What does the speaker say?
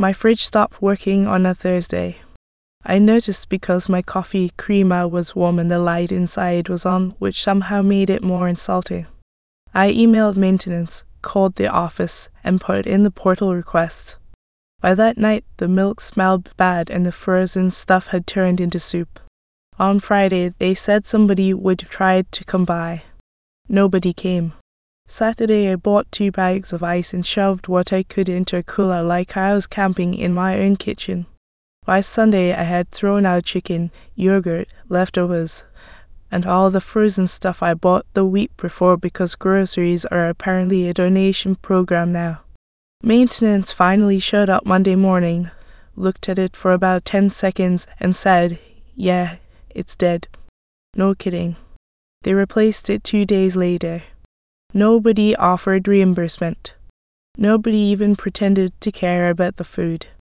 My fridge stopped working on a Thursday. I noticed because my coffee creamer was warm and the light inside was on, which somehow made it more insulting. I emailed maintenance, called the office, and put in the portal request. By that night, the milk smelled bad and the frozen stuff had turned into soup. On Friday, they said somebody would try to come by. Nobody came. Saturday, I bought 2 bags of ice and shoved what I could into a cooler like I was camping in my own kitchen. By Sunday, I had thrown out chicken, yogurt, leftovers, and all the frozen stuff I bought the week before because groceries are apparently a donation program now. Maintenance finally showed up Monday morning, looked at it for about 10 seconds and said, "Yeah, it's dead." No kidding. They replaced it 2 days later. Nobody offered reimbursement. Nobody even pretended to care about the food.